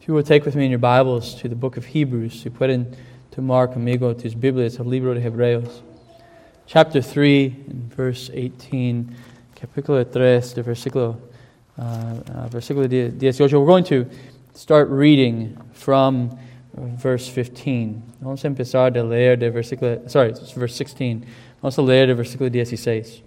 If you will take with me in your Bibles to the book of Hebrews, si pueden tomar conmigo tus Biblias, el libro de Hebreos, chapter 3, and verse 18, capítulo 3, de versículo 18. We're going to start reading from verse 15. Vamos a empezar de leer de versículo, verse 16. Vamos a leer de versículo 16.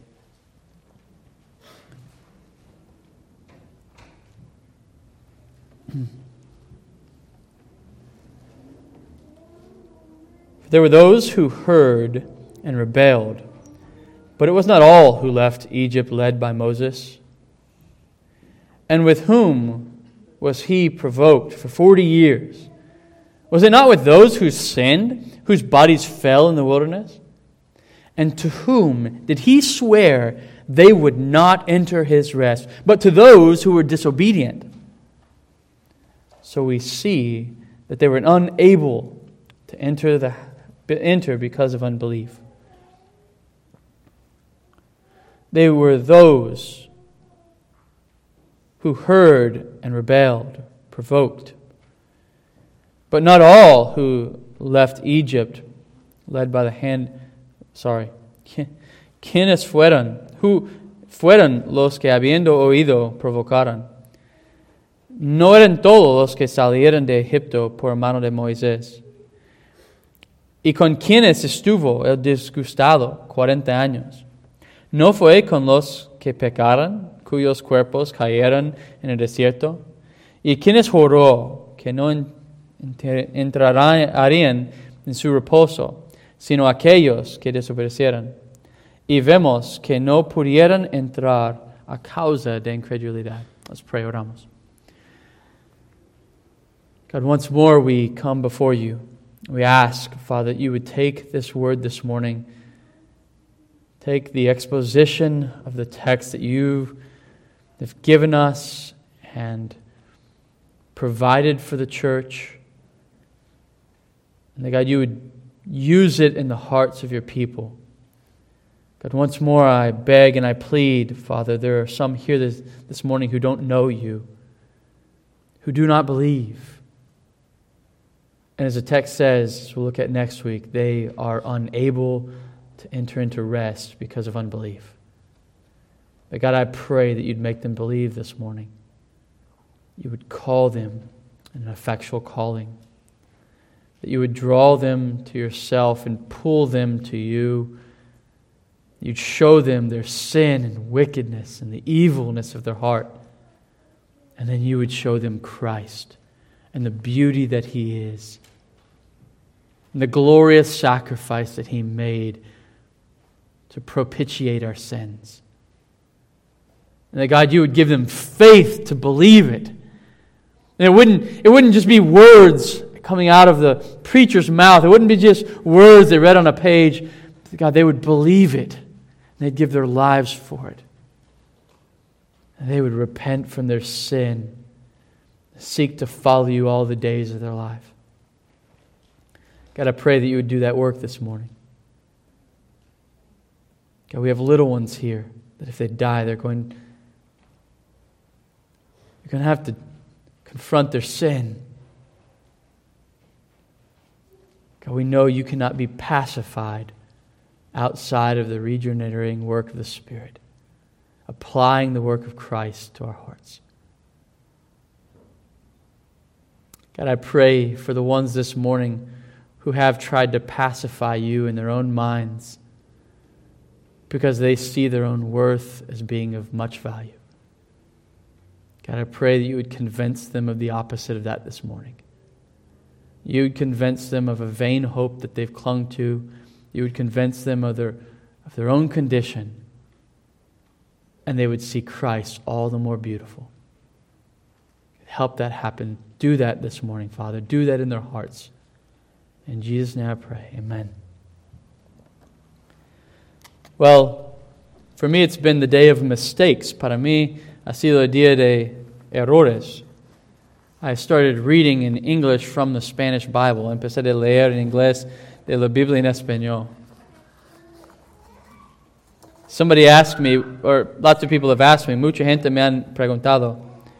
There were those who heard and rebelled, but it was not all who left Egypt led by Moses. And with whom was he provoked for 40 years? Was it not with those who sinned, whose bodies fell in the wilderness? And to whom did he swear they would not enter his rest, but to those who were disobedient? So we see that they were unable to enter because of unbelief. They were those who heard and rebelled, provoked. But not all who left Egypt led by the hand... ¿Quiénes fueron los que habiendo oído provocaron? No eran todos los que salieron de Egipto por mano de Moisés. ¿Y con quiénes estuvo el disgustado 40 años? ¿No fue con los que pecaron, cuyos cuerpos cayeron en el desierto? ¿Y quiénes juró que no entrarían en su reposo, sino aquellos que desobedecieron? Y vemos que no pudieron entrar a causa de incredulidad. Let's pray, oramos. God, once more we come before you. We ask, Father, that you would take this word this morning, take the exposition of the text that you have given us and provided for the church, and that, God, you would use it in the hearts of your people. God, once more I beg and I plead, Father, there are some here this morning who don't know you, who do not believe. And as the text says, as we'll look at next week, they are unable to enter into rest because of unbelief. But God, I pray that you'd make them believe this morning. You would call them in an effectual calling. That you would draw them to yourself and pull them to you. You'd show them their sin and wickedness and the evilness of their heart. And then you would show them Christ and the beauty that He is, and the glorious sacrifice that He made to propitiate our sins. And that, God, you would give them faith to believe it. And it wouldn't just be words coming out of the preacher's mouth. It wouldn't be just words they read on a page. God, they would believe it, and they'd give their lives for it. And they would repent from their sin, seek to follow you all the days of their life. God, I pray that you would do that work this morning. God, we have little ones here that if they die, you're going to have to confront their sin. God, we know you cannot be pacified outside of the regenerating work of the Spirit, applying the work of Christ to our hearts. God, I pray for the ones this morning who have tried to pacify you in their own minds because they see their own worth as being of much value. God, I pray that you would convince them of the opposite of that this morning. You would convince them of a vain hope that they've clung to. You would convince them of their own condition, and they would see Christ all the more beautiful. Help that happen. Do that this morning, Father. Do that in their hearts. In Jesus' name I pray. Amen. Well, for me it's been the day of mistakes. Para mí ha sido el día de errores. I started reading in English from the Spanish Bible. Empecé a leer en inglés de la Biblia en español. Somebody asked me, or lots of people have asked me, mucha gente me han preguntado,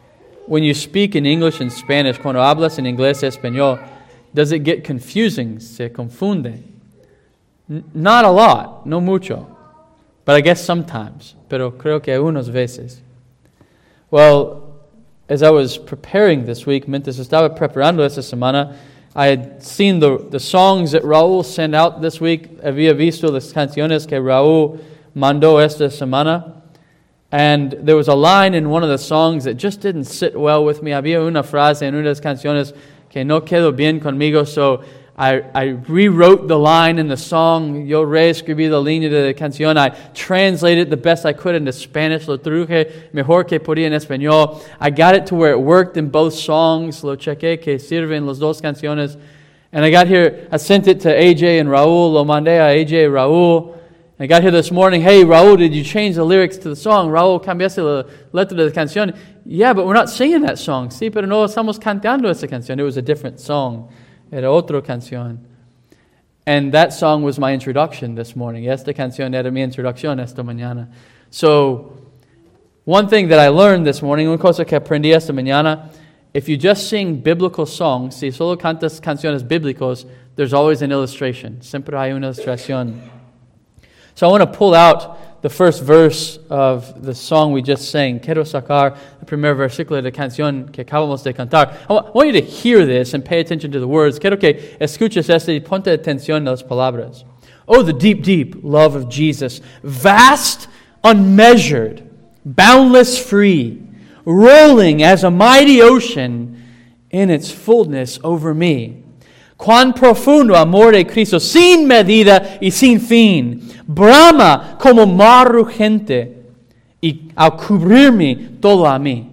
when you speak in English and Spanish, cuando hablas en inglés y español, does it get confusing? Se confunde. Not a lot, no mucho. But I guess sometimes. Pero creo que unos veces. Well, as I was preparing this week, mientras estaba preparando esta semana, I had seen the songs that Raúl sent out this week. Había visto las canciones que Raúl mandó esta semana. And there was a line in one of the songs that just didn't sit well with me. Había una frase en una de las canciones que no quedó bien conmigo, so I rewrote the line in the song. Yo reescribí la línea de la canción. I translated the best I could into Spanish. Lo traduje mejor que podía en español. I got it to where it worked in both songs. Lo chequé que sirven las dos canciones. And I got here, I sent it to AJ and Raúl. Lo mandé a AJ y Raúl. I got here this morning, hey, Raúl, did you change the lyrics to the song? Raúl, cambiaste la letra de la canción. Yeah, but we're not singing that song. Sí, pero no estamos cantando esa canción. It was a different song. Era otra canción. And that song was my introduction this morning. Esta canción era mi introducción esta mañana. So, one thing that I learned this morning, una cosa que aprendí esta mañana, if you just sing biblical songs, si solo cantas canciones bíblicos, there's always an illustration. Siempre hay una ilustración. So I want to pull out the first verse of the song we just sang. Quiero sacar el primer versículo de la canción que acabamos de cantar. I want you to hear this and pay attention to the words. Quiero que escuches esto y ponte atención a las palabras. Oh, the deep, deep love of Jesus. Vast, unmeasured, boundless, free, rolling as a mighty ocean in its fullness over me. Cuán profundo amor de Cristo, sin medida y sin fin. Brama como mar rugente y al cubrirme todo a mí.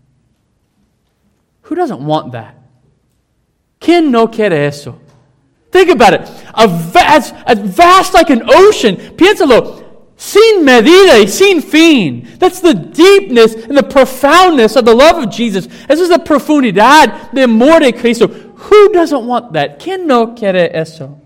Who doesn't want that? ¿Quién no quiere eso? Think about it. As vast like an ocean. Piénsalo. Sin medida y sin fin. That's the deepness and the profoundness of the love of Jesus. Esa es la profundidad de amor de Cristo. Who doesn't want that? ¿Quién no quiere eso?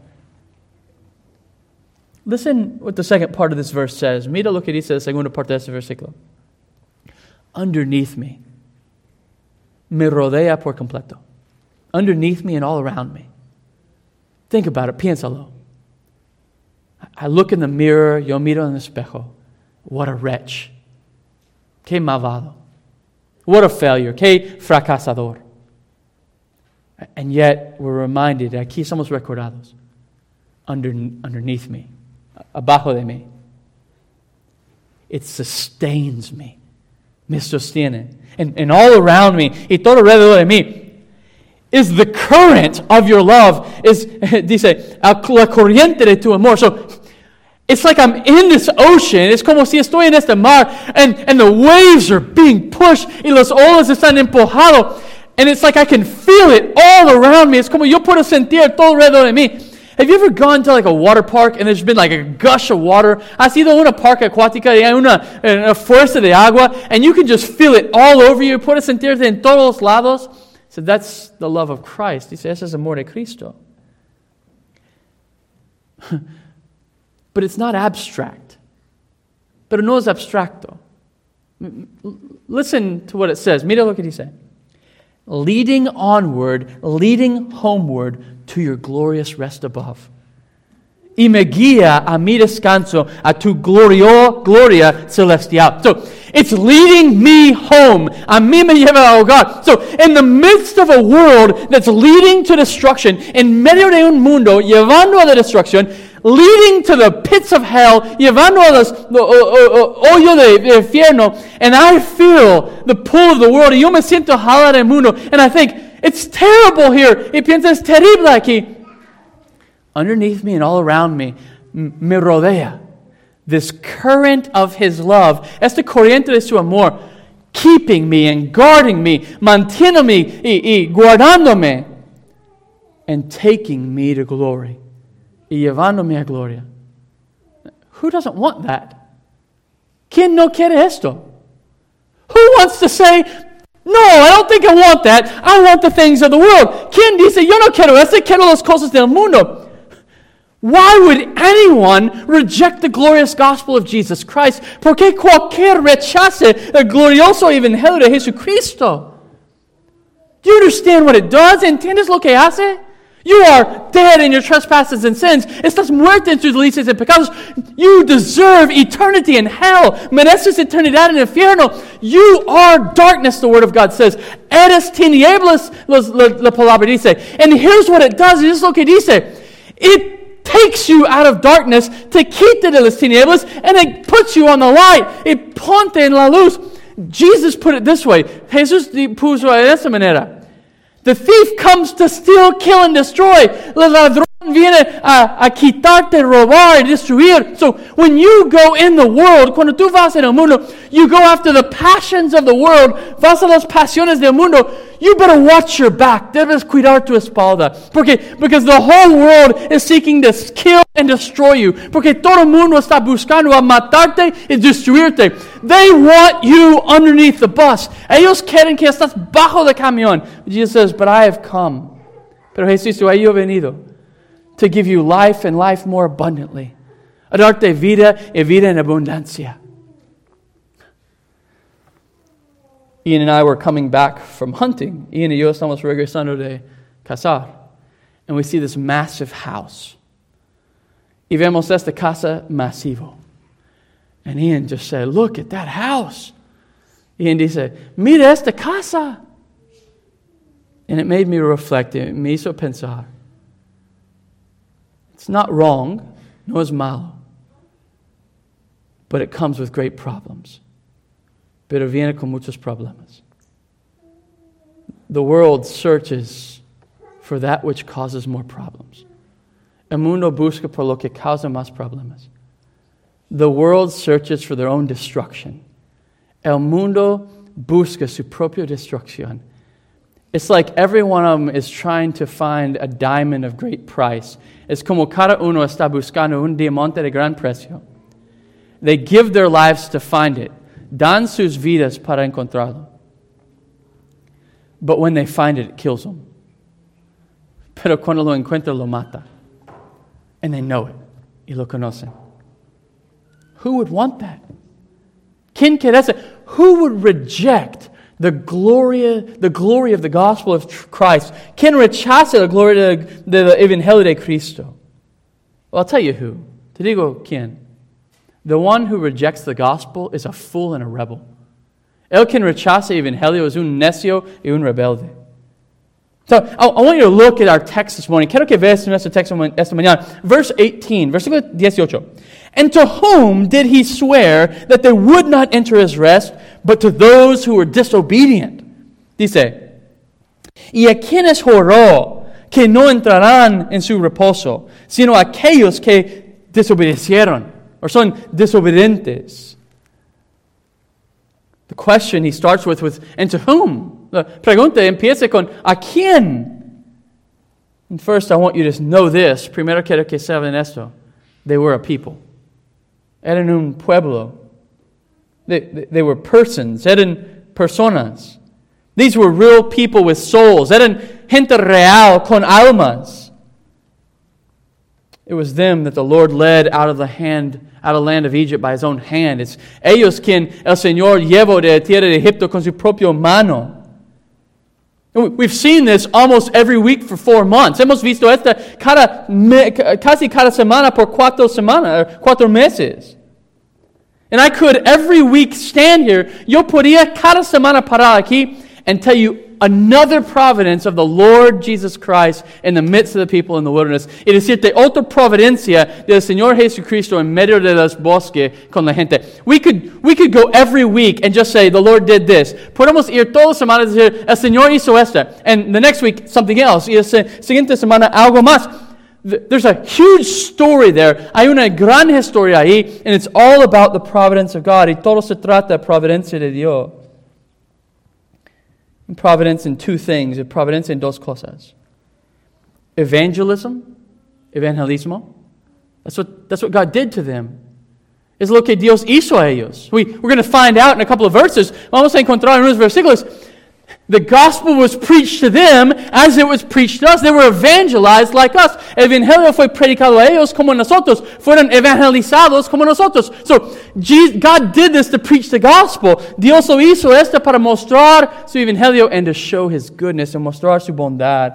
Listen what the second part of this verse says. Mira lo que dice la segunda parte de este versículo. Underneath me. Me rodea por completo. Underneath me and all around me. Think about it. Piénsalo. I look in the mirror. Yo miro en el espejo. What a wretch. Qué malvado. What a failure. Qué fracasador. And yet we're reminded, aquí somos recordados, underneath me, abajo de mí. It sustains me. Me sostiene. And all around me, y todo alrededor de mí, is the current of your love. Dice, la corriente de tu amor. So, it's like I'm in this ocean. Es como si estoy en este mar, and the waves are being pushed, y las olas están empujados. And it's like I can feel it all around me. Es como yo puedo sentir todo alrededor de mí. Have you ever gone to like a water park and there's been like a gush of water? ¿Has ido a una parque acuática y hay una fuerza de agua and you can just feel it all over you? Puedes sentirte en todos lados. So that's the love of Christ. Dice, ese es amor de Cristo. But it's not abstract. Pero no es abstracto. Listen to what it says. Mira lo que dice. Leading onward, leading homeward to your glorious rest above. Y me guía a mi descanso, a tu gloria celestial. So, it's leading me home. A mí me lleva al hogar. So, in the midst of a world that's leading to destruction, en medio de un mundo llevando a la destrucción, leading to the pits of hell, llevando a los hoyos de infierno, and I feel the pull of the world, y yo me siento jalar del mundo, and I think, it's terrible here, y pienso, es terrible aquí. Underneath me and all around me, me rodea this current of His love, esta corriente de su amor, keeping me and guarding me, mantiéndome y guardándome, and taking me to glory. Y llevándome a gloria. Who doesn't want that? ¿Quién no quiere esto? Who wants to say, no, I don't think I want that. I want the things of the world. ¿Quién dice, yo no quiero esto, quiero las cosas del mundo? Why would anyone reject the glorious gospel of Jesus Christ? ¿Por qué cualquier rechace el glorioso evangelio de Jesucristo? Do you understand what it does? ¿Entiendes lo que hace? You are dead in your trespasses and sins. Estás muerto en tus delitos y pecados. You deserve eternity in hell. Mereces eternidad en el infierno. You are darkness, the Word of God says. Eres tinieblas, la palabra dice. And here's what it does. This is lo que dice. It takes you out of darkness, te quita de las tinieblas, and it puts you on the light. It ponte en la luz. Jesus put it this way. Jesús puso de esta manera. The thief comes to steal, kill, and destroy. El ladrón viene a quitarte, robar, y destruir. So when you go in the world, cuando tú vas en el mundo, you go after the passions of the world, vas a las pasiones del mundo, you better watch your back. Debes cuidar tu espalda. Because the whole world is seeking to kill and destroy you. Porque todo el mundo está buscando a matarte y destruirte. They want you underneath the bus. Ellos quieren que estás bajo el camión. Jesus says, but I have come. Pero Jesús, yo he venido to give you life and life more abundantly. A darte vida y vida en abundancia. Ian and I were coming back from hunting. Ian y yo estamos regresando de cazar. And we see this massive house. Y vemos esta casa masivo. And Ian just said, look at that house. Ian dice, mira esta casa. And it made me reflect. Me hizo pensar. It's not wrong. No es malo. But it comes with great problems. Pero viene con muchos problemas. The world searches for that which causes more problems. El mundo busca por lo que causa más problemas. The world searches for their own destruction. El mundo busca su propia destrucción. It's like every one of them is trying to find a diamond of great price. Es como cada uno está buscando un diamante de gran precio. They give their lives to find it. Dan sus vidas para encontrarlo. But when they find it, it kills them. Pero cuando lo encuentra, lo mata. And they know it. Y lo conocen. Who would want that? ¿Quién quiere eso? Who would reject the glory of the gospel of Christ? ¿Quién rechaza la gloria del evangelio de Cristo? Well, I'll tell you who. Te digo quién. The one who rejects the gospel is a fool and a rebel. El quien rechaza el evangelio es un necio y un rebelde. So, I want you to look at our text this morning. Quiero que veas nuestro texto esta mañana. Verse 18, versículo 18. And to whom did he swear that they would not enter his rest, but to those who were disobedient? Dice, y a quienes juró que no entrarán en su reposo, sino a aquellos que desobedecieron, or son desobedientes. The question he starts with and to whom? La pregunta empieza con ¿a quién? And first I want you to know this. Primero quiero que sepan esto. They were a people. Eran un pueblo. They were persons. Eran personas. These were real people with souls. Eran gente real con almas. It was them that the Lord led out of the land of Egypt by his own hand. It's ellos quien el Señor llevó de tierra de Egipto con su propia mano. We've seen this almost every week for 4 months. Hemos visto esta casi cada semana por 4 meses. And I could every week stand here, yo podía cada semana parar aquí and tell you another providence of the Lord Jesus Christ in the midst of the people in the wilderness. Y decirte otra providencia del Señor Jesucristo en medio de los bosques con la gente. We could go every week and just say, the Lord did this. Podemos ir todas las semanas y decir, el Señor hizo esta. And the next week, something else. Y la siguiente semana, algo más. There's a huge story there. Hay una gran historia ahí. And it's all about the providence of God. Y todo se trata de providencia de Dios. Providence in 2 things. Providence in 2 cosas. Evangelismo. That's what God did to them. Es lo que Dios hizo a ellos. We're going to find out in a couple of verses. Vamos a encontrar en unos versículos. The gospel was preached to them as it was preached to us. They were evangelized like us. El evangelio fue predicado a ellos como nosotros. Fueron evangelizados como nosotros. So, God did this to preach the gospel. Dios lo hizo esto para mostrar su evangelio and to show His goodness and mostrar su bondad.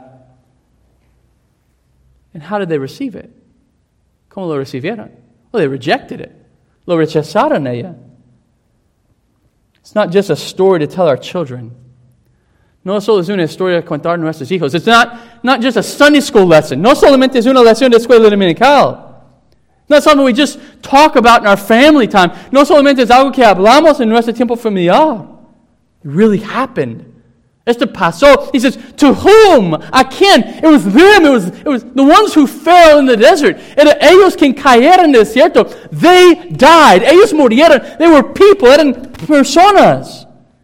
And how did they receive it? ¿Cómo lo recibieron? Well, they rejected it. Lo rechazaron ella. It's not just a story to tell our children. No solo es una historia de contar a nuestros hijos. It's not just a Sunday school lesson. No solamente es una lección de escuela dominical. Not something we just talk about in our family time. No solamente es algo que hablamos en nuestro tiempo familiar. It really happened. Esto pasó. He says, to whom? ¿A quién? It was them. It was the ones who fell in the desert. Era ellos quien cayeron en el desierto. They died. Ellos murieron. They were people. Eran personas.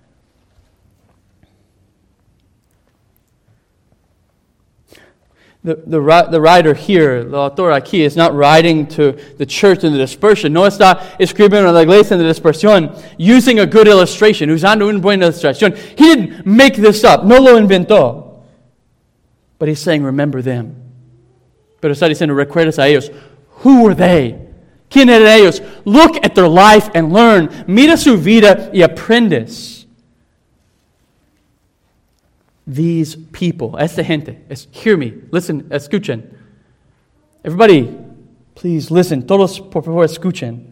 The writer here, el autor aquí, is not writing to the church in the dispersion. No está escribiendo a la iglesia en la dispersión using a good illustration, usando una buena ilustración. He didn't make this up. No lo inventó. But he's saying, remember them. Pero está diciendo, recuerdas a ellos. Who were they? ¿Quién eran ellos? Look at their life and learn. Mira su vida y aprendes. These people, esta gente, hear me, listen, escuchen. Everybody, please listen. Todos, por favor, escuchen.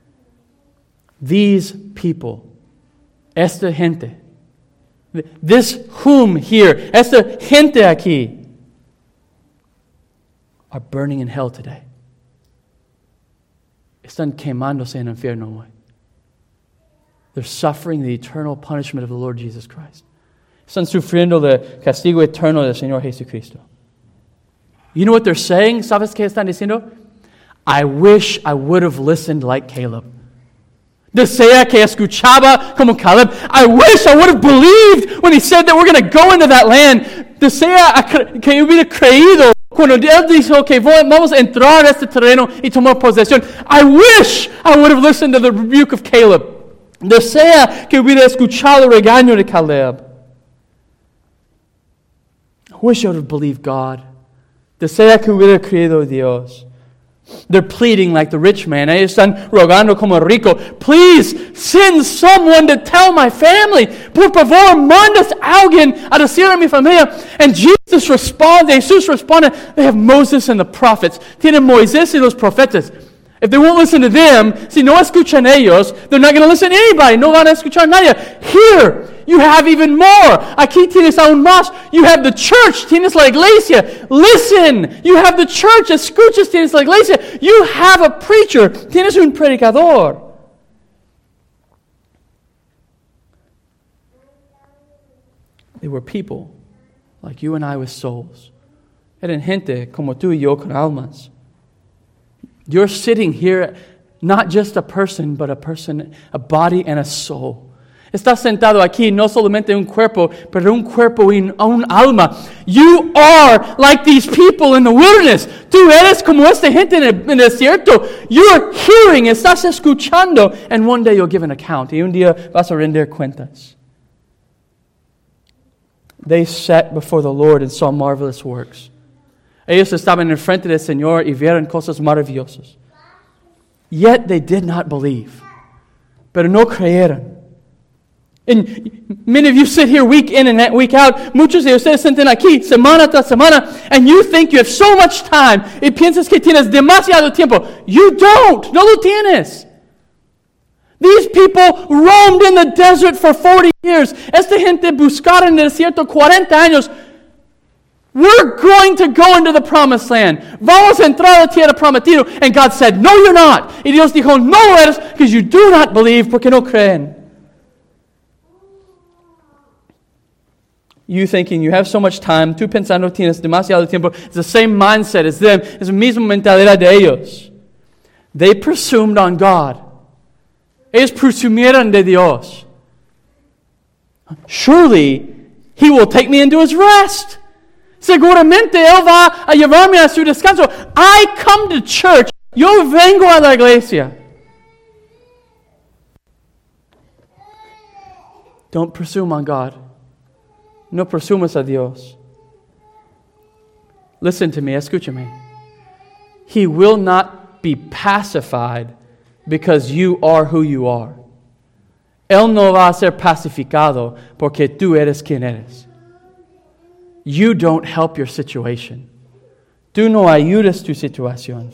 These people, esta gente, this whom here, esta gente aquí, are burning in hell today. Están quemándose en el infierno hoy. They're suffering the eternal punishment of the Lord Jesus Christ. Están sufriendo el castigo eterno del Señor Jesucristo. You know what they're saying? ¿Sabes qué están diciendo? I wish I would have listened like Caleb. Desea que escuchaba como Caleb. I wish I would have believed when he said that we're going to go into that land. Desea que hubiera creído cuando él dijo que vamos a entrar a este terreno y tomar posesión. I wish I would have listened to the rebuke of Caleb. Desea que hubiera escuchado el regaño de Caleb. I wish I would have believed God. Desea que hubiera creído Dios. They're pleading like the rich man. Ellos están rogando como rico. Please send someone to tell my family. Por favor, mandas alguien a decir a mi familia. And Jesus responds, Jesús responde, they have Moses and the prophets. Tienen Moisés y los profetas. If they won't listen to them, si no escuchan ellos, they're not going to listen to anybody. No van a escuchar a nadie. Here, you have even more. Aquí tienes aún más. You have the church. Tienes la iglesia. Listen. You have the church. Escuchas. Tienes la iglesia. You have a preacher. Tienes un predicador. They were people like you and I with souls. Eran gente como tú y yo con almas. You're sitting here, not just a person, but a body and a soul. Estás sentado aquí, no solamente un cuerpo, pero un cuerpo y un alma. You are like these people in the wilderness. Tú eres como esta gente en el desierto. You're hearing, estás escuchando, and one day you'll give an account. Y un día vas a render cuentas. They sat before the Lord and saw marvelous works. Ellos estaban en frente del Señor y vieron cosas maravillosas. Yet they did not believe. Pero no creyeron. And many of you sit here week in and week out. Muchos de ustedes sienten aquí semana tras semana, and you think you have so much time. Y piensas que tienes demasiado tiempo. You don't. No lo tienes. These people roamed in the desert for 40 years. Esta gente buscaron en el desierto 40 años. We're going to go into the promised land. Vamos a entrar a la tierra prometida. And God said, no, you're not. Y Dios dijo, no lo eres, because you do not believe, porque no creen. You thinking you have so much time, tú pensando tienes demasiado tiempo. It's the same mindset as them. Es la misma mentalidad de ellos. They presumed on God. Ellos presumieron de Dios. Surely, He will take me into His rest. Seguramente Él va a llevarme a su descanso. I come to church. Yo vengo a la iglesia. Don't presume on God. No presumas a Dios. Listen to me, escúchame. He will not be pacified because you are who you are. Él no va a ser pacificado porque tú eres quien eres. You don't help your situation. Tú no ayudas tu situación.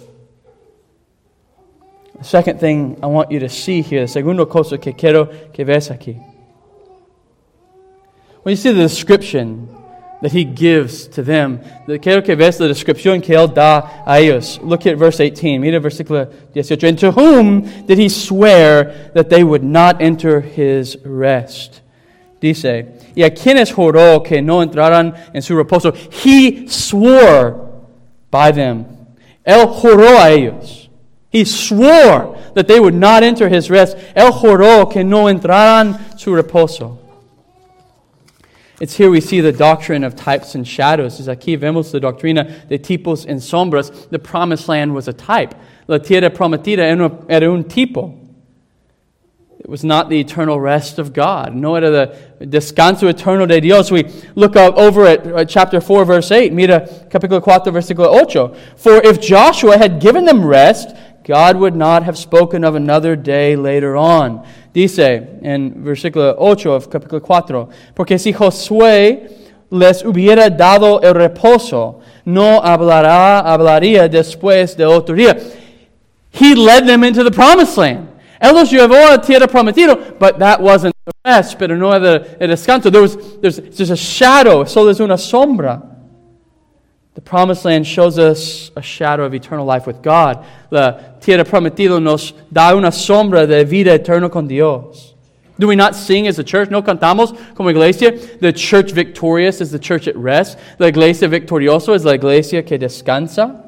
The second thing I want you to see here, segundo cosa que quiero que veas aquí. When you see the description that he gives to them, quiero que veas la descripción que él da a ellos. Look at verse 18. Mira versículo 18. And to whom did he swear that they would not enter his rest? Dice, y a quienes juró que no entraran en su reposo. He swore by them. Él juró a ellos. He swore that they would not enter his rest. Él juró que no entraran su reposo. It's here we see the doctrine of types and shadows. Es aquí vemos la doctrina de tipos y sombras. The promised land was a type. La tierra prometida era un tipo. It was not the eternal rest of God. No era the descanso eterno de Dios. We look over at chapter 4, verse 8. Mira, capítulo 4, versículo 8. For if Joshua had given them rest, God would not have spoken of another day later on. Dice en versículo 8 of capítulo 4, porque si Josué les hubiera dado el reposo, no hablaría después de otro día. He led them into the promised land. Él los llevó a tierra prometida, but that wasn't the rest, pero no era el descanso. There's a shadow, solo es una sombra. The promised land shows us a shadow of eternal life with God. La tierra prometida nos da una sombra de vida eterna con Dios. Do we not sing as a church? ¿No cantamos como iglesia? The church victorious is the church at rest. La iglesia victoriosa es la iglesia que descansa.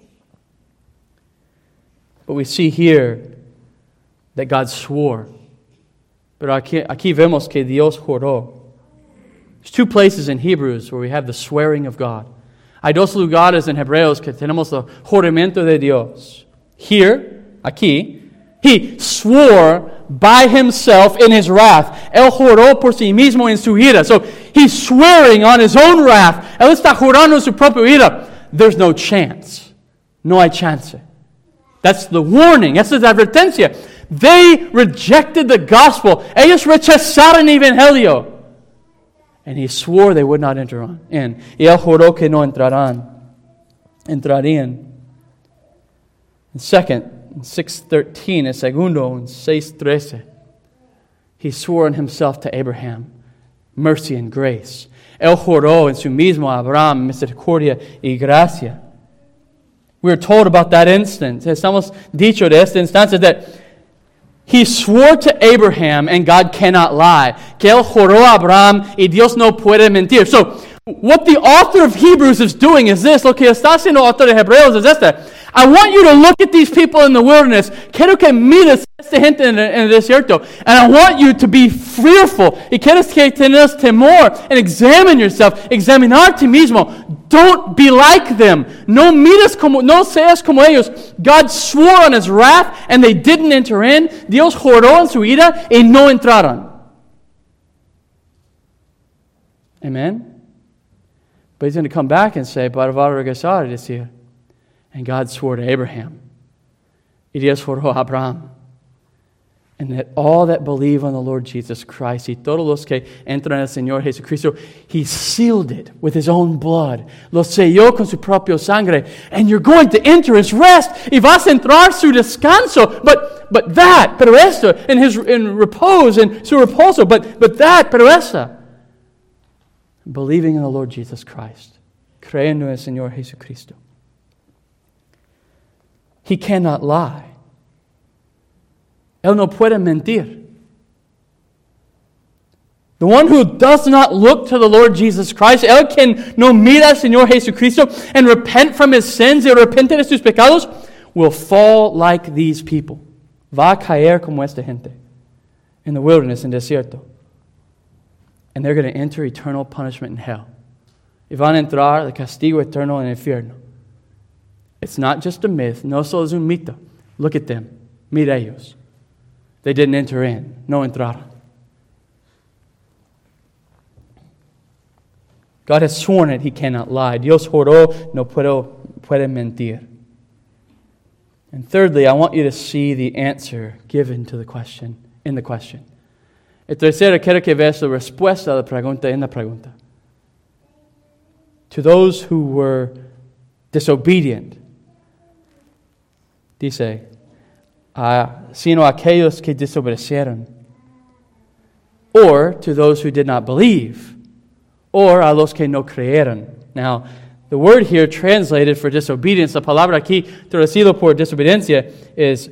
But we see here that God swore. Pero aquí vemos que Dios juró. There's two places in Hebrews where we have the swearing of God. Hay dos lugares en Hebreos que tenemos el juramento de Dios. Here, aquí, he swore by himself in his wrath. Él juró por sí mismo en su ira. So he's swearing on his own wrath. Él está jurando en su propia ira. There's no chance. No hay chance. That's the warning. Esa es la advertencia. They rejected the gospel. Ellos rechazaron el evangelio. And he swore they would not enter in. Y él juró que no entrarían. And second, in 6:13, el segundo, in 6:13, he swore in himself to Abraham, mercy and grace. Él juró en su mismo a Abraham, misericordia y gracia. We are told about that instance. Estamos dicho de esta instancia that he swore to Abraham and God cannot lie. Que él juró a Abraham y Dios no puede mentir. So, what the author of Hebrews is doing is this. Lo que está haciendo el autor de Hebreos es este. I want you to look at these people in the wilderness. Quiero que mires a esta gente en el desierto. And I want you to be fearful. Y quieres que tengas temor and examine yourself. Examinar ti mismo. Don't be like them. No seas como ellos. God swore on his wrath and they didn't enter in. Dios juró en su ira y no entraron. Amen? But he's going to come back and say, para regresar y decir, and God swore to Abraham. Y Dios juró a Abraham. And that all that believe on the Lord Jesus Christ, y todos los que entran en el Señor Jesucristo, he sealed it with his own blood. Lo selló con su propio sangre. And you're going to enter his rest. Y vas a entrar su descanso. But that, pero esto, in repose, in su reposo. But that, pero esta. Believing in the Lord Jesus Christ. Creyendo en el Señor Jesucristo. He cannot lie. Él no puede mentir. The one who does not look to the Lord Jesus Christ, él quien no mira al Señor Jesucristo and repent from his sins y arrepiente de sus pecados, will fall like these people. Va a caer como esta gente in the wilderness, in desierto. And they're going to enter eternal punishment in hell. Y van a entrar el castigo eterno en el infierno. It's not just a myth. No solo es un mito. Look at them. Mira ellos. They didn't enter in. No entraron. God has sworn it, He cannot lie. Dios juró, no puede mentir. And thirdly, I want you to see the answer given to the question, in the question. Y tercero, quiero que veas la respuesta a la pregunta en la pregunta. To those who were disobedient, dice, sino aquellos que desobedecieron. Or to those who did not believe. Or a los que no creyeron. Now, the word here translated for disobedience, la palabra aquí traducido por desobediencia is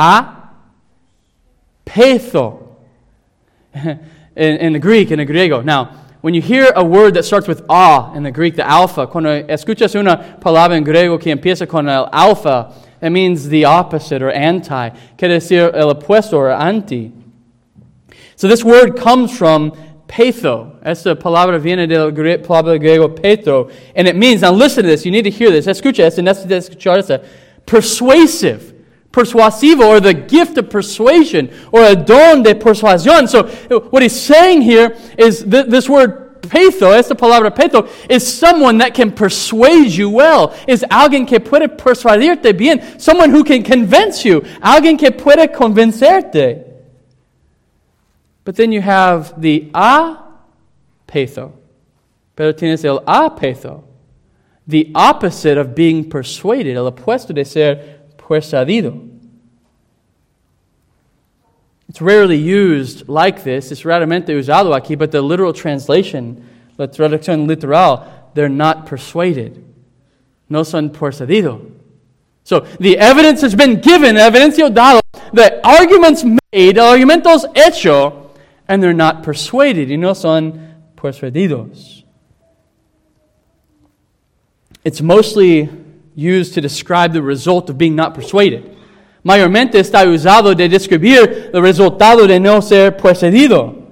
apatho. In the Greek, in the griego. Now, when you hear a word that starts with a in the Greek, the alpha, cuando escuchas una palabra en griego que empieza con el alpha, that means the opposite or anti. Quiere decir el opuesto or anti. So this word comes from patho. Esta palabra viene del palabra griego patho. And it means, now listen to this, you need to hear this. Escucha esto, necesitas escuchar esto. Persuasive. Persuasivo, or the gift of persuasion, or a don de persuasión. So what he's saying here is this word patho, esta palabra patho, is someone that can persuade you well. Is alguien que puede persuadirte bien. Someone who can convince you. Alguien que puede convencerte. But then you have the apatho. Pero tienes el apatho. The opposite of being persuaded. El opuesto de ser persuadido. It's rarely used like this. Es raramente usado aquí, but the literal translation, la traducción literal, they're not persuaded. No son persuadidos. So the evidence has been given, evidencio dado, the arguments made, argumentos hecho, and they're not persuaded. Y no son persuadidos. It's mostly used to describe the result of being not persuaded. Mayormente está usado de describir el resultado de no ser persuadido.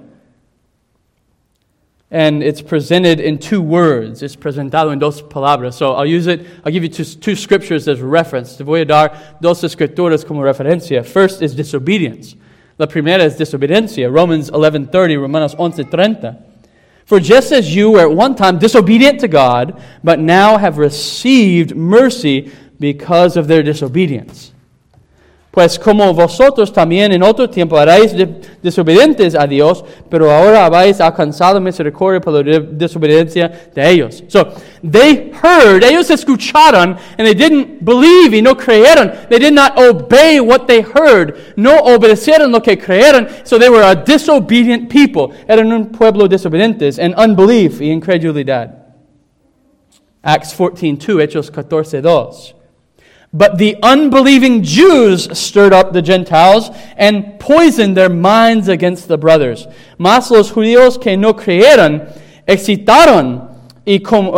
And it's presented in two words. It's presentado en dos palabras. So I'll give you two scriptures as reference. Te voy a dar dos escrituras como referencia. First is disobedience. La primera es desobediencia. Romans 11:30, Romanos 11:30. For just as you were at one time disobedient to God, but now have received mercy because of their disobedience. Pues como vosotros también en otro tiempo erais desobedientes a Dios, pero ahora habéis alcanzado misericordia por la desobediencia de ellos. So, they heard, ellos escucharon, and they didn't believe y no creyeron. They did not obey what they heard. No obedecieron lo que creyeron, so they were a disobedient people. Eran un pueblo desobedientes, and unbelief y incredulidad. Acts 14:2, Hechos 14:2. But the unbelieving Jews stirred up the Gentiles and poisoned their minds against the brothers. Mas los judíos que no creyeron excitaron y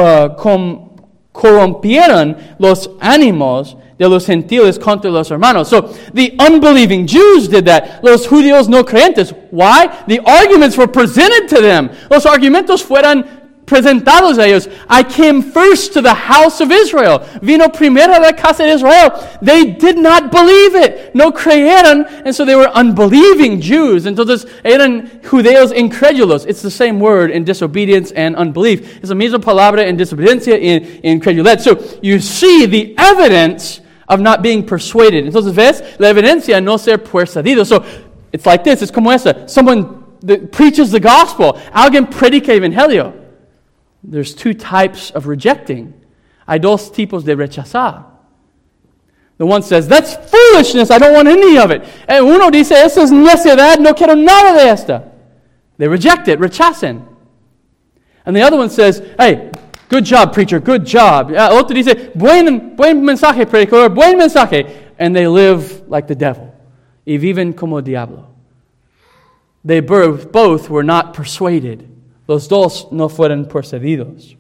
corrompieron los ánimos de los gentiles contra los hermanos. So the unbelieving Jews did that. Los judíos no creyentes. Why? The arguments were presented to them. Los argumentos fueron presentados a ellos. I came first to the house of Israel. Vino primero a la casa de Israel. They did not believe it. No creyeron, and so they were unbelieving Jews. Entonces eran judíos incrédulos. It's the same word in disobedience and unbelief. It's la misma palabra en desobediencia y incredulidad. So you see the evidence of not being persuaded. Entonces ves la evidencia no ser persuadido. So it's like this. It's como esta. Someone that preaches the gospel. Alguien predica el evangelio. There's two types of rejecting. Hay dos tipos de rechazar. The one says, that's foolishness, I don't want any of it. And uno dice, eso es necedad, no quiero nada de esta. They reject it, rechacen. And the other one says, hey, good job, preacher, good job. Otro dice, buen mensaje, predicador, buen mensaje. And they live like the devil. Y viven como diablo. They both were not persuaded. Los dos no fueron persuadidos.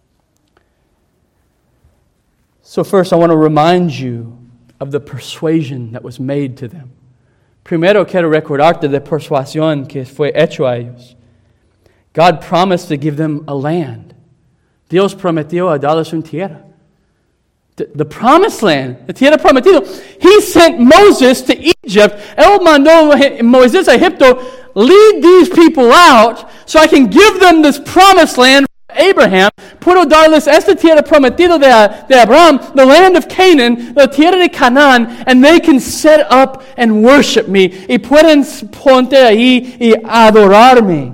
So first I want to remind you of the persuasion that was made to them. Primero quiero recordarte de persuasión que fue hecho a ellos. God promised to give them a land. Dios prometió a darles una tierra. The promised land, la tierra prometida. He sent Moses to Egypt. Él mandó Moisés a Egipto. Lead these people out so I can give them this promised land Abraham, puedo darles esta tierra prometida de Abraham, the land of Canaan, la tierra de Canaán, and they can set up and worship me. Y pueden ponte ahí y adorarme.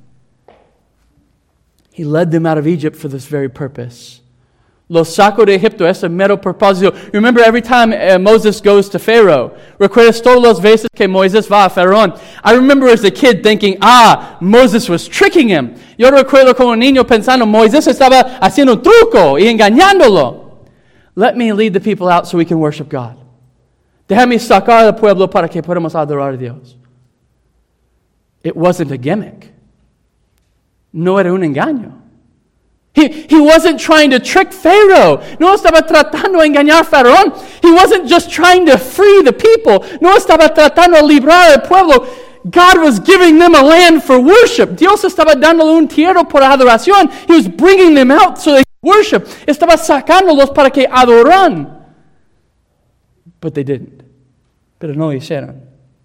He led them out of Egypt for this very purpose. Los saco de Egipto, ese mero propósito. Remember, every time Moses goes to Pharaoh, recuerdas todas las veces que Moisés va a Faraón. I remember as a kid thinking, Moses was tricking him. Yo recuerdo como niño pensando, Moisés estaba haciendo un truco y engañándolo. Let me lead the people out so we can worship God. Déjame sacar al pueblo para que podamos adorar a Dios. It wasn't a gimmick. No era un engaño. He wasn't trying to trick Pharaoh. No estaba tratando de engañar a Faraón. He wasn't just trying to free the people. No estaba tratando de librar al pueblo. God was giving them a land for worship. Dios estaba dándole un tierra por adoración. He was bringing them out so they could worship. Estaba sacándolos para que adoran. But they didn't. Pero no hicieron.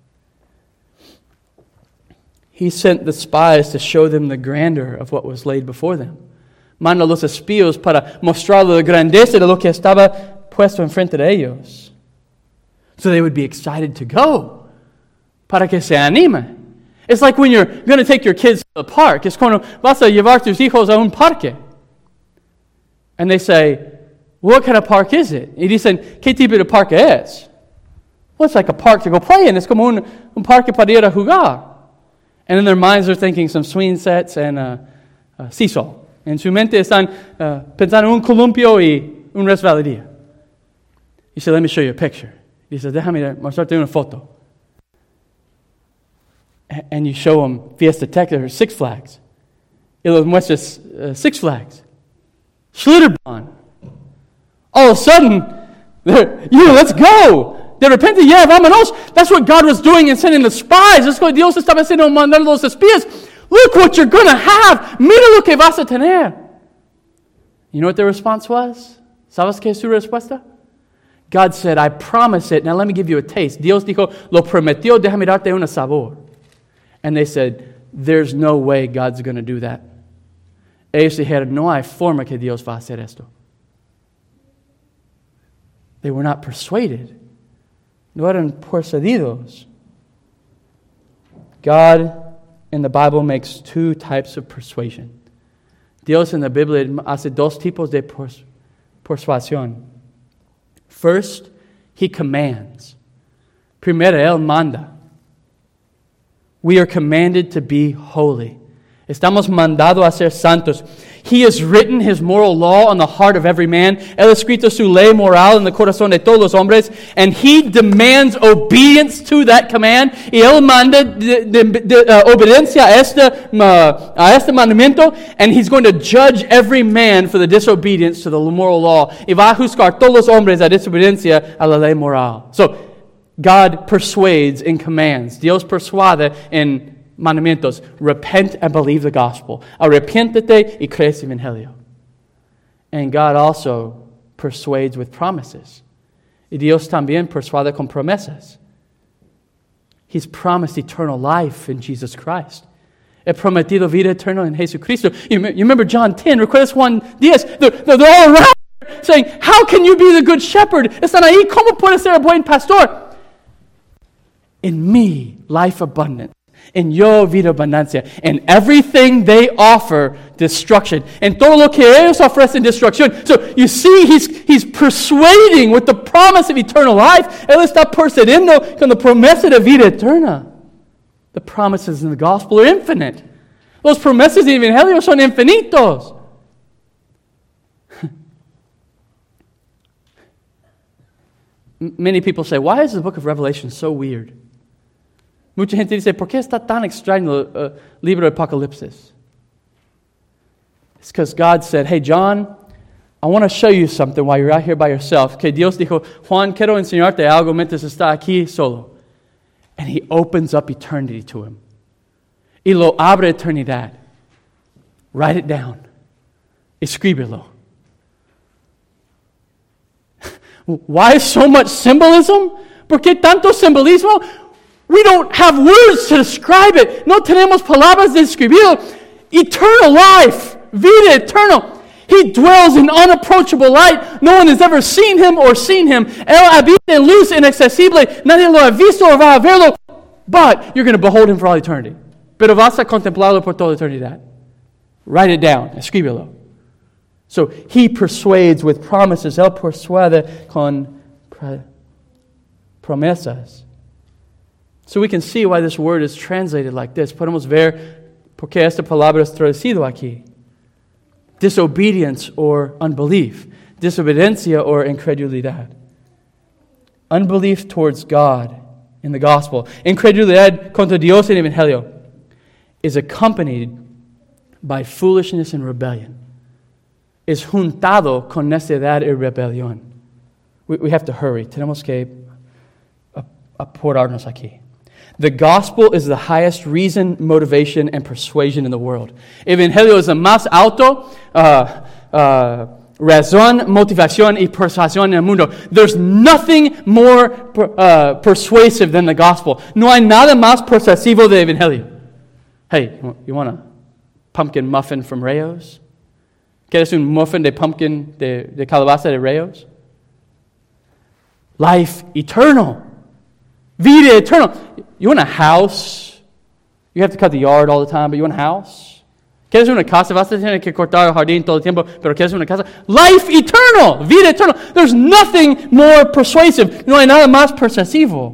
He sent the spies to show them the grandeur of what was laid before them. Manda los espías para mostrar la grandeza de lo que estaba puesto enfrente de ellos. So they would be excited to go. Para que se anime. It's like when you're going to take your kids to the park. Es cuando vas a llevar tus hijos a un parque. And they say, what kind of park is it? Y dicen, ¿qué tipo de parque es? Well, it's like a park to go play in. Es como un parque para ir a jugar. And in their minds they're thinking some swing sets and seesaw. En su mente están pensando en un columpio y un resbaladilla. He said, let me show you a picture. Dice, déjame mostrarte una foto. And you show them Fiesta Tech or Six Flags. Y los muestras Six Flags. Schlitterbahn. All of a sudden, let's go. De repente, vámonos. That's what God was doing in sending the spies. Es lo que Dios estaba haciendo mandando los espías. Look what you're going to have. Mira lo que vas a tener. You know what their response was? ¿Sabes qué es su respuesta? God said, I promise it. Now let me give you a taste. Dios dijo, lo prometió, déjame darte un sabor. And they said, there's no way God's going to do that. Ellos dijeron, no hay forma que Dios va a hacer esto. They were not persuaded. No eran persuadidos. God in the Bible makes two types of persuasion. Dios en la Biblia hace dos tipos de persuasión. First, He commands. Primero, Él manda. We are commanded to be holy. Estamos mandados a ser santos. He has written His moral law on the heart of every man. Él ha escrito su ley moral en el corazón de todos los hombres. And He demands obedience to that command. Y Él manda obediencia a este mandamiento. And He's going to judge every man for the disobedience to the moral law. Y va a juzgar todos los hombres a desobediencia a la ley moral. So, God persuades in commands. Dios persuade en mandamientos. Repent and believe the gospel. Arrepiéntete y crees el evangelio. And God also persuades with promises. Y Dios también persuade con promesas. He's promised eternal life in Jesus Christ. He prometido vida eterna en Jesucristo. You remember John 10, recuerdas Juan 10. They're all around saying, how can you be the good shepherd? Están ahí, ¿cómo puedes ser el buen pastor? In me, life abundant. En yo, vida abundancia. In everything they offer, destruction. En todo lo que ellos ofrecen, destrucción. So, you see, he's persuading with the promise of eternal life. Él está persuadiendo con la promesa de vida eterna. The promises in the gospel are infinite. Los promesas del evangelio son infinitos. Many people say, why is the book of Revelation so weird? Mucha gente dice, ¿por qué está tan extraño el libro de Apocalipsis? It's because God said, hey, John, I want to show you something while you're out here by yourself. Que Dios dijo, Juan, quiero enseñarte algo mientras está aquí solo. And He opens up eternity to him. Y lo abre eternidad. Write it down. Escríbelo. Why so much symbolism? ¿Por qué tanto simbolismo? We don't have words to describe it. No tenemos palabras de describirlo. Eternal life. vida eternal. He dwells in unapproachable light. No one has ever seen him or seen him. Él habita en luz inaccesible. Nadie lo ha visto o va a verlo. But you're going to behold him for all eternity. Pero vas a contemplarlo por toda eternidad. Write it down. Escríbelo. So he persuades with promises. Él persuade con promesas. So we can see why this word is translated like this. Podemos ver por qué esta palabra es traducido aquí. Disobedience or unbelief. Desobediencia or incredulidad. Unbelief towards God in the gospel. Incredulidad contra Dios en el Evangelio is accompanied by foolishness and rebellion. Es juntado con necedad y rebelión. We have to hurry. Tenemos que apurarnos aquí. The gospel is the highest reason, motivation, and persuasion in the world. Evangelio es el más alto razón, motivación, y persuasión en el mundo. There's nothing more persuasive than the gospel. No hay nada más persuasivo de evangelio. Hey, you want a pumpkin muffin from Rayo's? ¿Quieres un muffin de pumpkin de calabaza de Rayo's? Life eternal. Vida eternal. You want a house? You have to cut the yard all the time, but you want a house? ¿Quieres una casa? Vas a tener que cortar el jardín todo el tiempo, pero ¿quieres una casa? Life eternal. Vida eternal. There's nothing more persuasive. No hay nada más persuasivo.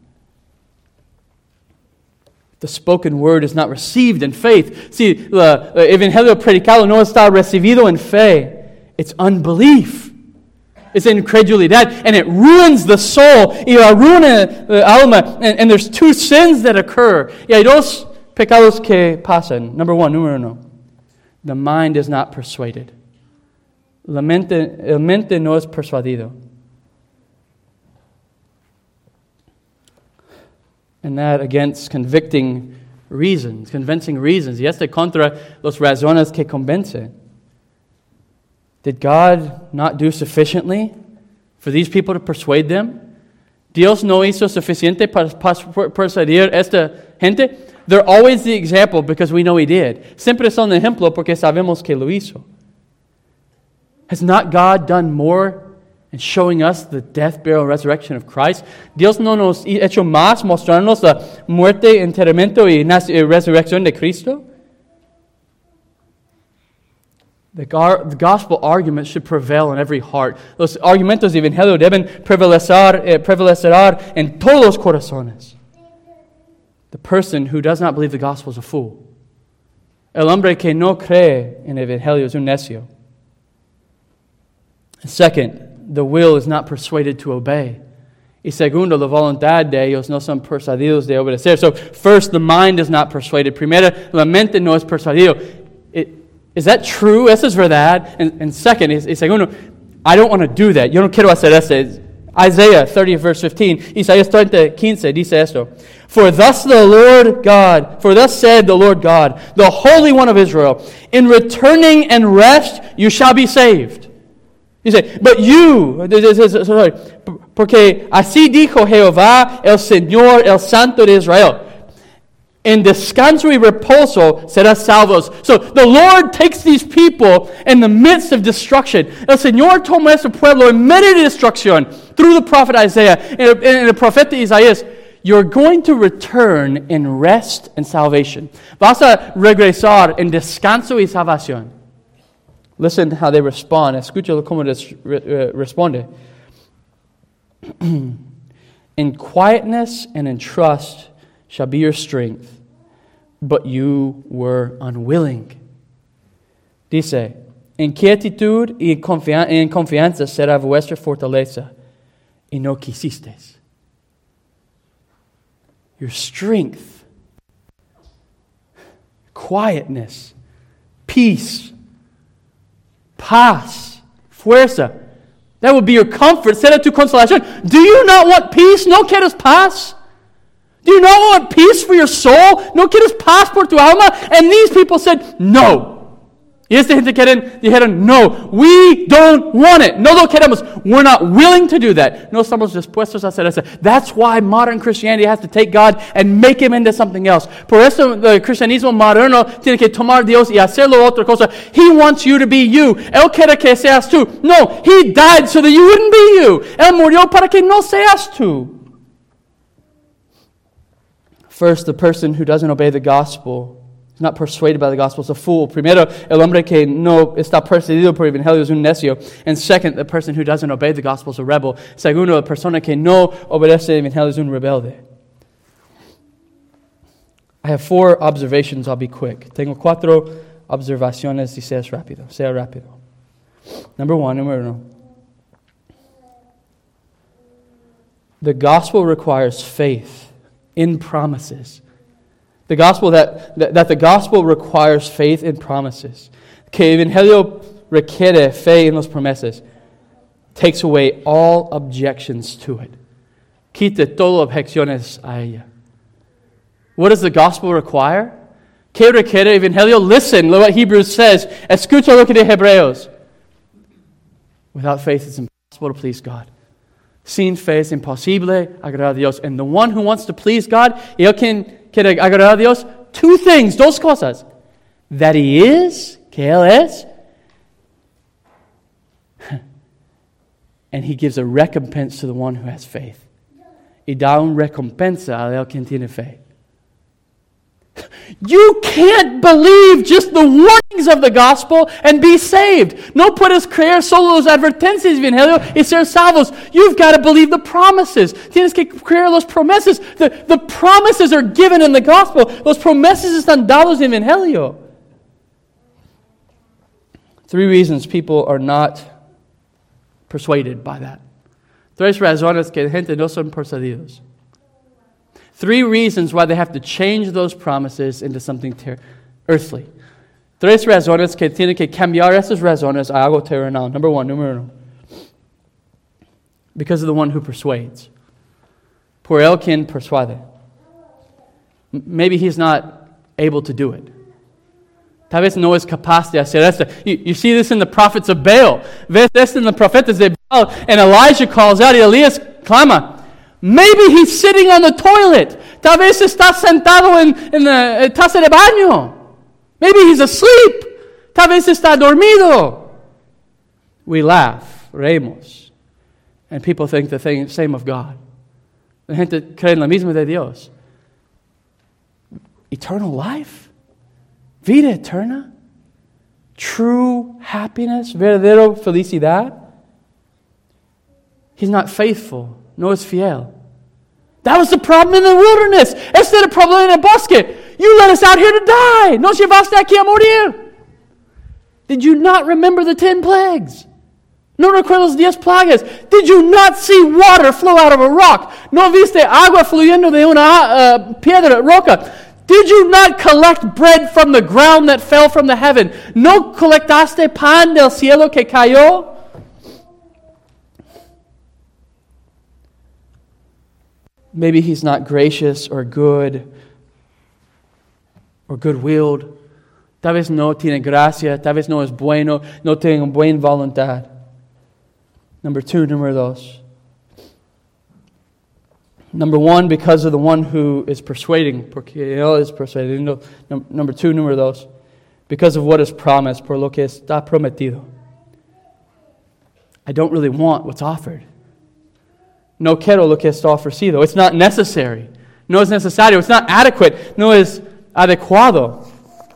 The spoken word is not received in faith. Si el evangelio predicado no está recibido en fe, it's unbelief. It's incredulidad, and it ruins the soul. Y arruina el alma. And there's two sins that occur. Y hay dos pecados que pasan. Número uno. The mind is not persuaded. El mente no es persuadido. And that against convincing reasons. Y este contra los razones que convencen. Did God not do sufficiently for these people to persuade them? Dios no hizo suficiente para persuadir esta gente. They're always the example because we know He did. Siempre son ejemplo porque sabemos que lo hizo. Has not God done more in showing us the death, burial, and resurrection of Christ? Dios no nos ha hecho más mostrarnos la muerte, enterramiento y resurrección de Cristo? The gospel argument should prevail in every heart. Los argumentos de evangelio deben prevalecer en todos los corazones. The person who does not believe the gospel is a fool. El hombre que no cree en el evangelio es un necio. Second, the will is not persuaded to obey. Y segundo, la voluntad de ellos no son persuadidos de obedecer. So first, the mind is not persuaded. Primero, la mente no es persuadido. Is that true? Eso es verdad. And second, y segundo, I don't want to do that. Yo no quiero hacer eso. Isaiah 30 verse 15. Isaías 30:15 dice esto. For thus said the Lord God, the Holy One of Israel, in returning and rest you shall be saved. Dice, but you, sorry, porque así dijo Jehová, el Señor, el Santo de Israel. En descanso y reposo serás salvos. So the Lord takes these people in the midst of destruction. El Señor toma ese pueblo en medio de destrucción through the prophet Isaiah. And el profeta Isaías, you're going to return in rest and salvation. Vas a regresar en descanso y salvación. Listen how they respond. Escúchalo cómo responde. In quietness and in trust shall be your strength, but you were unwilling. Dice, en quietud y en confianza será vuestra fortaleza, y no quisisteis. Your strength, quietness, peace, paz, fuerza. That would be your comfort. Será tu consolación. Do you not want peace? ¿No quieres paz? Do you not want peace for your soul? ¿No quieres paz por tu alma? And these people said, no. Y esta gente dijeron, no, we don't want it. No lo queremos. We're not willing to do that. No estamos dispuestos a hacer eso. That's why modern Christianity has to take God and make Him into something else. Por eso el cristianismo moderno tiene que tomar a Dios y hacerlo otra cosa. He wants you to be you. Él quiere que seas tú. No, He died so that you wouldn't be you. Él murió para que no seas tú. First, the person who doesn't obey the gospel is not persuaded by the gospel is a fool. Primero, el hombre que no está persuadido por el evangelio es un necio. And second, the person who doesn't obey the gospel is a rebel. Segundo, la persona que no obedece el evangelio es un rebelde. I have 4 observations. I'll be quick. Tengo 4 observaciones y sea rápido. Número 1. The gospel requires faith in promises. The gospel that the gospel requires faith in promises. Que el evangelio requiere fe en las promesas. Takes away all objections to it. Quita todas objeciones a ella. What does the gospel require? ¿Qué requiere el evangelio? Listen to what Hebrews says. Escucha lo que dice Hebreos. Without faith it's impossible to please God. Sin fe es imposible agradar a Dios. And the one who wants to please God, y él quiere agradar a Dios, 2 things, 2 cosas. That He is, que Él es, and He gives a recompense to the one who has faith. Y da una recompensa a él quien tiene fe. You can't believe just the warnings of the gospel and be saved. No puedes creer solo las advertencias del evangelio y ser salvos. You've got to believe the promises. Tienes que creer las promesas. The promises are given in the gospel. Los promesas están dados en el evangelio. 3 reasons people are not persuaded by that. 3 razones que la gente no son persuadidos. 3 reasons why they have to change those promises into something earthly. 3 razones que tienen que cambiar esas razones a algo terrenal. Número 1. Because of the one who persuades. Por el quien persuade. Maybe he's not able to do it. Tal vez no es capaz de hacer esto. You see this in the prophets of Baal. Ves esto en los profetas de Baal. And Elijah calls out y Elías clama. Maybe he's sitting on the toilet. Tal vez está sentado en la taza de baño. Maybe he's asleep. Tal vez está dormido. We laugh, reímos. And people think the same of God. La gente cree en lo mismo de Dios. Eternal life? Vida eterna? True happiness? Verdadero felicidad? He's not faithful. No es fiel. That was the problem in the wilderness. Este era el problema en el bosque. You let us out here to die. Nos llevaste aquí a morir. Did you not remember the 10 plagues? No recuerdas 10 plagas. Did you not see water flow out of a rock? No viste agua fluyendo de una piedra, roca. Did you not collect bread from the ground that fell from the heaven? No colectaste pan del cielo que cayó? Maybe he's not gracious or good or good-willed. Tal vez no tiene gracia, tal vez no es bueno, no tiene buena voluntad. Número 2. Number 1, because of the one who is persuading, porque él es persuadiendo. Number 2, because of what is promised, por lo que está prometido. I don't really want what's offered. No quiero lo que está ofrecido. It's not necessary. No es necesario. It's not adequate. No es adecuado.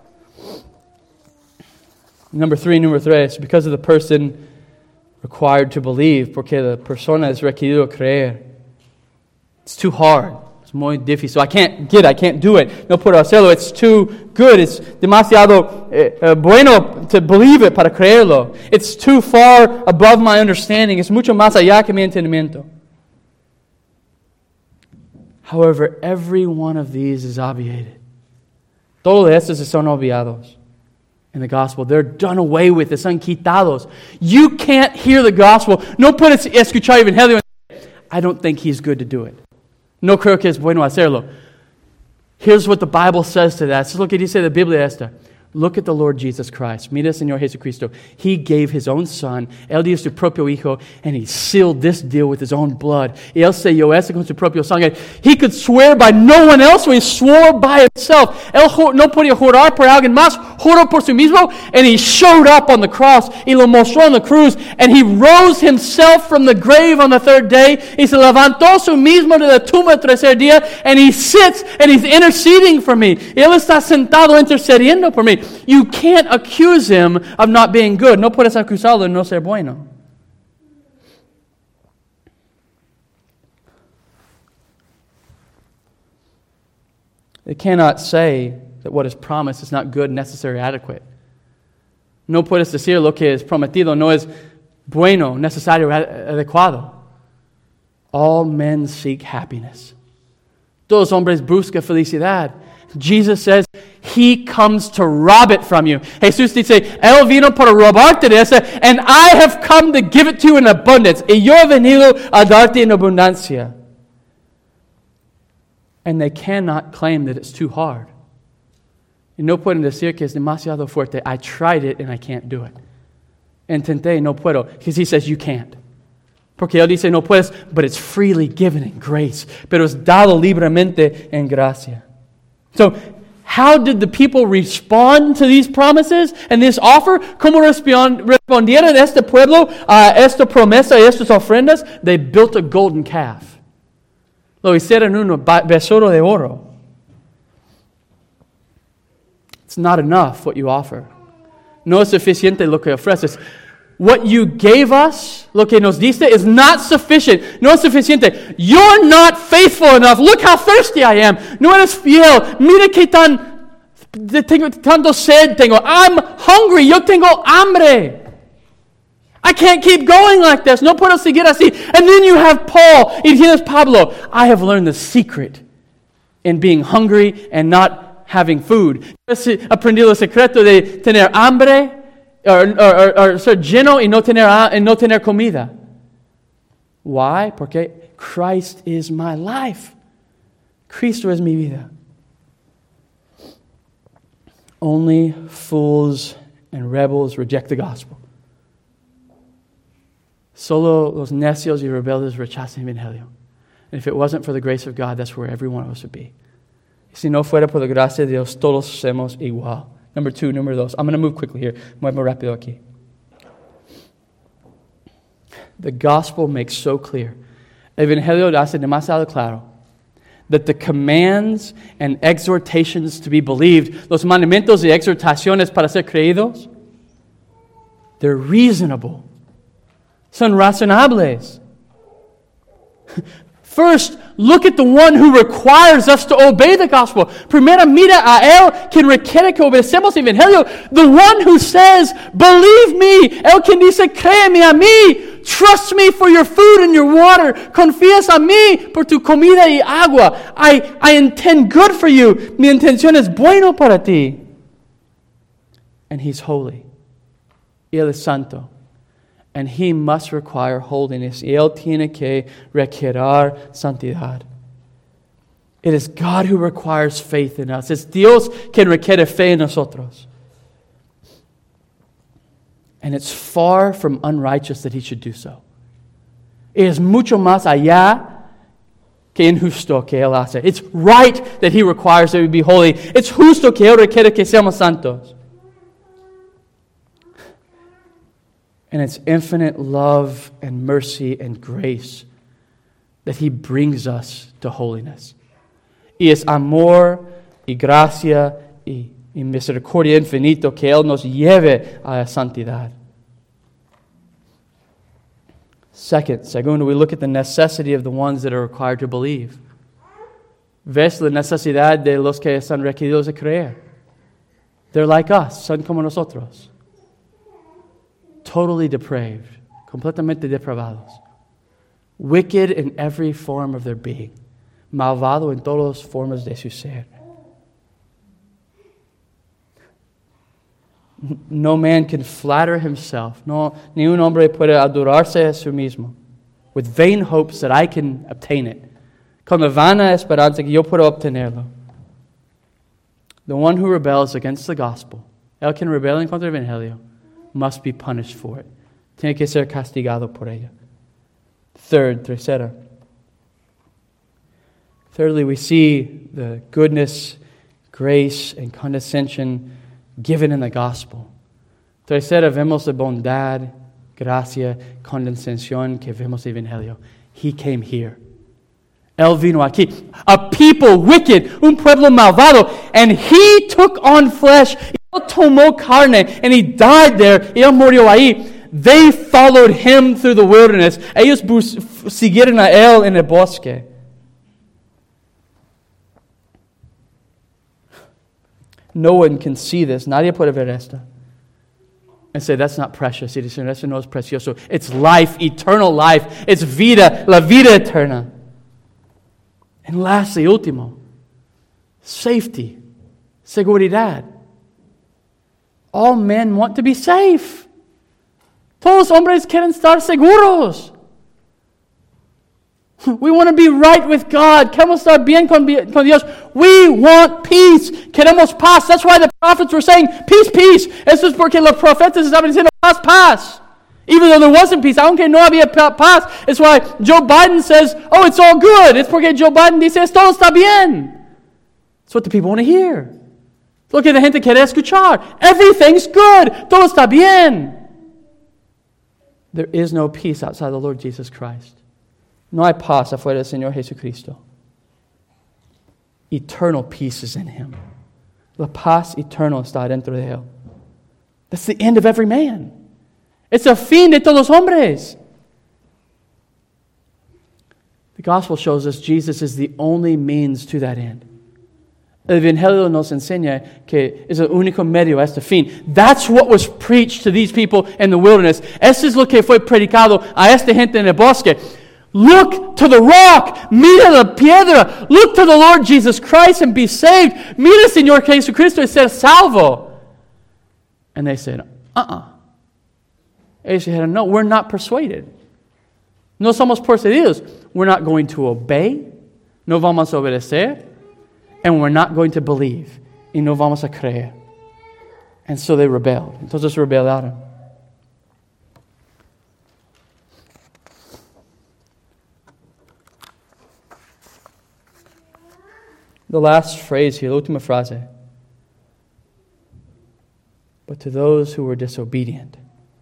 Number 3, because of the person required to believe, porque la persona es requerido creer. It's too hard. It's muy difícil. I can't do it. No puedo hacerlo. It's too good. It's demasiado bueno to believe it para creerlo. It's too far above my understanding. Es mucho más allá que mi entendimiento. However, every one of these is obviated. Todos estos son obviados in the gospel. They're done away with. Están quitados. You can't hear the gospel. No puedes escuchar el evangelio. I don't think he's good to do it. No creo que es bueno hacerlo. Here's what the Bible says to that. This is lo que dice la Biblia esta. Look at the Lord Jesus Christ. Mira, Señor Jesucristo. He gave His own Son. Él dio su propio Hijo, and He sealed this deal with His own blood. Y Él selló eso con su propio sangre. He could swear by no one else, so He swore by Himself. Él no podía jurar por alguien más, juró por sí mismo, and He showed up on the cross. Y lo mostró on the cruz, and He rose Himself from the grave on the third day. Y se levantó su mismo de la tumba el tercer día, and He sits, and He's interceding for me. Y Él está sentado intercediendo por mí. You can't accuse Him of not being good. No puedes acusarlo de no ser bueno. They cannot say that what is promised is not good, necessary, adequate. No puedes decir lo que es prometido no es bueno, necesario, adecuado. All men seek happiness. Todos hombres buscan felicidad. Jesus says, He comes to rob it from you. Jesús dice, Él vino para robarte de eso, and I have come to give it to you in abundance. Y yo he venido a darte en abundancia. And they cannot claim that it's too hard. Y no pueden decir que es demasiado fuerte. I tried it and I can't do it. Intenté, no puedo. Because He says, you can't. Porque Él dice, no puedes, but it's freely given in grace. Pero es dado libremente en gracia. So, how did the people respond to these promises and this offer? ¿Cómo respondieron este pueblo a esta promesa y estas ofrendas? They built a golden calf. Lo hicieron un becerro de oro. It's not enough what you offer. No es suficiente lo que ofreces. What you gave us, lo que nos diste, is not sufficient. No es suficiente. You're not faithful enough. Look how thirsty I am. No eres fiel. Mira que tanto sed tengo. I'm hungry. Yo tengo hambre. I can't keep going like this. No puedo seguir así. And then you have Paul. Y tienes Pablo. I have learned the secret in being hungry and not having food. Aprendí el secreto de tener hambre or ser lleno y no tener comida. Why? Porque Christ is my life. Cristo es mi vida. Only fools and rebels reject the gospel. Solo los necios y rebeldes rechazan el evangelio. And if it wasn't for the grace of God, that's where every one of us would be. Si no fuera por la gracia de Dios, todos somos igual. Number two, número dos. I'm going to move quickly here. Muy rápido aquí. The gospel makes so clear. El evangelio hace demasiado claro that the commands and exhortations to be believed, los mandamientos y exhortaciones para ser creídos, they're reasonable. Son razonables. First, look at the one who requires us to obey the gospel. Primero, mira a Él quien requiere que obedecemos el evangelio. The one who says, believe me. Él quien dice, créeme a mí. Trust me for your food and your water. Confías a mí por tu comida y agua. I intend good for you. Mi intención es bueno para ti. And He's holy. Y Él es santo. And He must require holiness. Y Él tiene que requerir santidad. It is God who requires faith in us. Es Dios quien requiere fe en nosotros. And it's far from unrighteous that He should do so. It is mucho más allá que injusto que Él hace. It's right that He requires that we be holy. It's justo que Él requiere que seamos santos. And it's infinite love and mercy and grace that He brings us to holiness. Y es amor y gracia y misericordia infinito que Él nos lleve a la santidad. Segundo, we look at the necessity of the ones that are required to believe. Ves la necesidad de los que están requeridos de creer. They're like us, son como nosotros. Totally depraved, completamente depravados. Wicked in every form of their being. Malvado en todas las formas de su ser. No man can flatter himself. No, ni un hombre puede adorarse a sí mismo. With vain hopes that I can obtain it. Con la vana esperanza que yo puedo obtenerlo. The one who rebels against the gospel El que rebela en contra del Evangelio must be punished for it. Tiene que ser castigado por ello. Thirdly, we see the goodness, grace, and condescension given in the gospel. Tercera, vemos la bondad, gracia, condescensión que vemos en el Evangelio. He came here. Él vino aquí. A people wicked, un pueblo malvado, and He took on flesh. Él tomó carne, and He died there. Él murió ahí. They followed Him through the wilderness. Ellos siguieron a Él en el bosque. No one can see this. Nadie puede ver esto. And say, that's not precious. Y dicen, eso no es precioso. It's life, eternal life. It's vida, la vida eterna. And lastly, último, safety, seguridad. All men want to be safe. Todos los hombres quieren estar seguros. We want to be right with God. Queremos estar bien con Dios. We want peace. Queremos paz. That's why the prophets were saying, peace, peace. Eso es porque los profetas estaban diciendo, paz, paz. Even though there wasn't peace, aunque no había paz. It's why Joe Biden says, oh, it's all good. It's porque Joe Biden dice, todo está bien. It's what the people want to hear. Es lo que la gente quiere escuchar. Everything's good. Todo está bien. There is no peace outside the Lord Jesus Christ. No hay paz afuera del Señor Jesucristo. Eternal peace is in Him. La paz eterna está dentro de Él. That's the end of every man. It's the fin de todos los hombres. The gospel shows us Jesus is the only means to that end. El Evangelio nos enseña que es el único medio a este fin. That's what was preached to these people in the wilderness. Eso es lo que fue predicado a esta gente en el bosque. Look to the rock. Mira la piedra. Look to the Lord Jesus Christ and be saved. Mira al Señor Jesucristo y ser salvo. And they said, Ellos dijeron, no, we're not persuaded. No somos persuadidos. We're not going to obey. No vamos a obedecer. And we're not going to believe. Y no vamos a creer. And so they rebelled. Entonces rebelaron. The last phrase here, la última frase. But to those who were disobedient,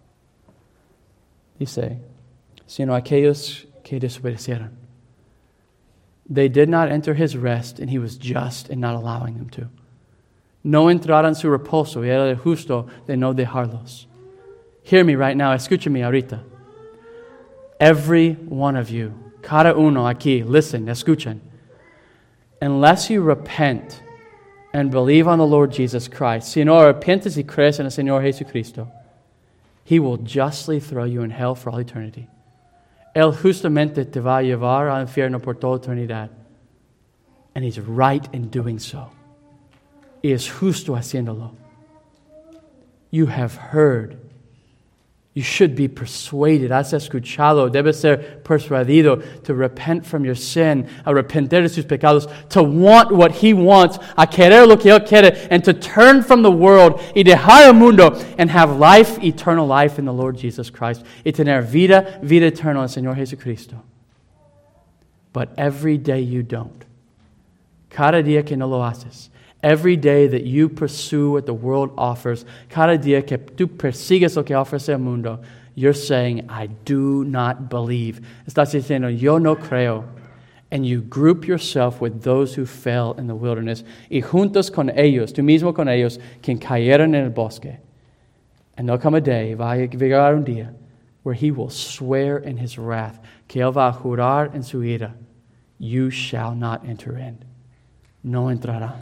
dice, sino aquellos que desobedecieron. They did not enter His rest, and He was just in not allowing them to. No entraron su reposo, y era justo de no dejarlos. Hear me right now, escúchame ahorita. Every one of you, cada uno aquí, listen, escuchen. Unless you repent and believe on the Lord Jesus Christ, si no arrepientes y crees en el Señor Jesucristo, He will justly throw you in hell for all eternity. Él justamente te va a llevar al infierno por toda eternidad. And He's right in doing so. Y es justo haciéndolo. You have heard. You should be persuaded. Has escuchado. Debe ser persuadido to repent from your sin, a arrepentir de sus pecados, to want what He wants, a querer lo que Él quiere, and to turn from the world y dejar el mundo and have life, eternal life in the Lord Jesus Christ. Y tener vida eterna en el Señor Jesucristo. But every day you don't. Cada día que no lo haces. Every day that you pursue what the world offers, cada día que tú persigues lo que ofrece el mundo, you're saying, I do not believe. Estás diciendo, yo no creo. And you group yourself with those who fell in the wilderness. Y juntos con ellos, tú mismo con ellos, quien cayeron en el bosque. And there'll come a day, va a llegar un día, where He will swear in His wrath, que Él va a jurar en su ira, you shall not enter in. No entrarán.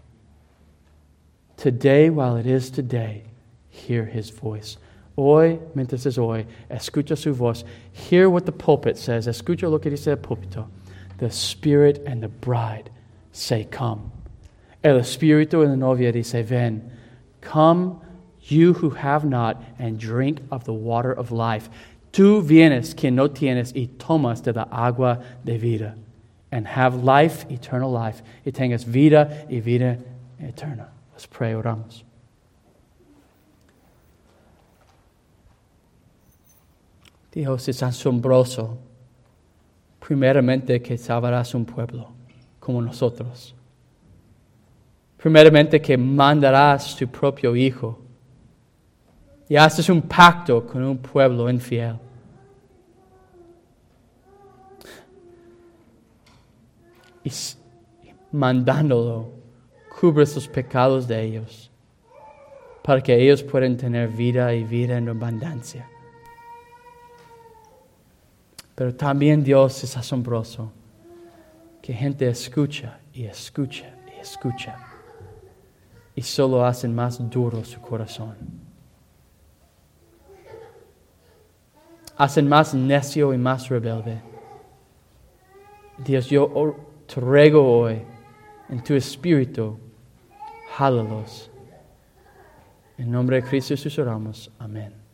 Today, while it is today, hear His voice. Hoy, mientras es hoy, escucha su voz. Hear what the pulpit says. Escucha lo que dice el púlpito. The Spirit and the bride say, come. El Espíritu y la novia dice, ven. Come, you who have not, and drink of the water of life. Tú vienes, quien no tienes, y tomas de la agua de vida. And have life, eternal life. Y tengas vida y vida eterna. Let's pray, oramos. Dios es asombroso. Primeramente que salvarás un pueblo como nosotros. Primeramente que mandarás tu propio Hijo. Y haces un pacto con un pueblo infiel. Y mandándolo, cubres los pecados de ellos, para que ellos puedan tener vida y vida en abundancia. Pero también Dios es asombroso, que gente escucha y escucha y escucha, y solo hacen más duro su corazón. Hacen más necio y más rebelde. Dios, yo te ruego hoy, en tu espíritu, jálalos. En nombre de Cristo Jesús oramos. Amén.